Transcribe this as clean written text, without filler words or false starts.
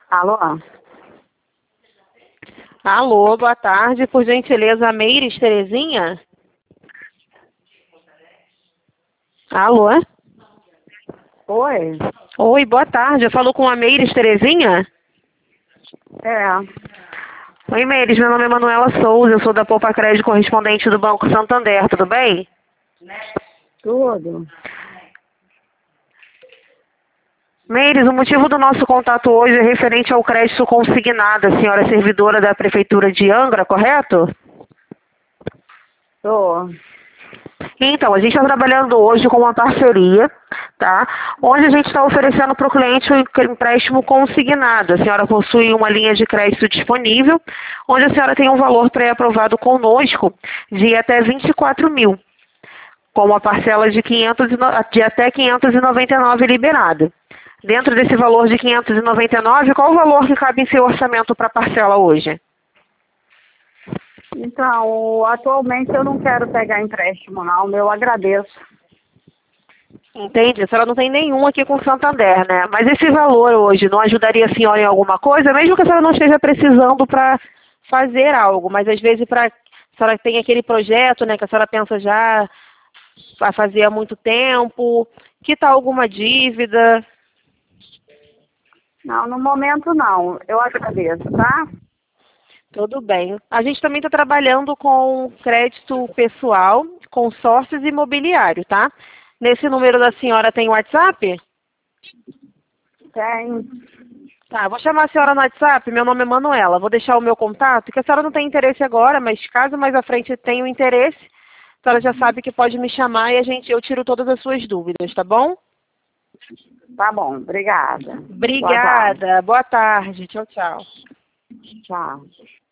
Alô? Alô, boa tarde. Por gentileza, Meires Terezinha? Alô? Oi? Oi, boa tarde. Eu falo com a Meires Terezinha? É, Oi, Meires. Meu nome é Manuela Souza. Eu sou da Poupa Crédito correspondente do Banco Santander. Tudo bem? tudo. Meires, o motivo do nosso contato hoje é referente ao crédito consignado. A senhora é servidora da Prefeitura de Angra, correto? Tô. Então, a gente está trabalhando hoje com uma parceria, tá? Onde a gente está oferecendo para o cliente um empréstimo consignado. A senhora possui uma linha de crédito disponível, onde a senhora tem um valor pré-aprovado conosco de até 24 mil, com uma parcela de, de até 599 liberada. Dentro desse valor de 599, qual o valor que cabe em seu orçamento para a parcela hoje? Então, atualmente eu não quero pegar empréstimo, não. Eu agradeço. Entende? A senhora não tem nenhum aqui com o Santander, né? Mas esse valor hoje não ajudaria a senhora em alguma coisa, mesmo que a senhora não esteja precisando para fazer algo, mas às vezes a senhora tem aquele projeto, né, que a senhora pensa já a fazer há muito tempo, quitar alguma dívida. Não, no momento não. Eu agradeço, tá? Tudo bem. A gente também está trabalhando com crédito pessoal, consórcios imobiliário, tá? Nesse número da senhora tem WhatsApp? Tem. Tá, vou chamar a senhora no WhatsApp, meu nome é Manuela. Vou deixar o meu contato, que a senhora não tem interesse agora, mas caso mais à frente tenha um interesse, a senhora já sabe que pode me chamar e eu tiro todas as suas dúvidas, tá bom? Tá bom, obrigada. Boa tarde. Obrigada, boa tarde, tchau, tchau. Tchau.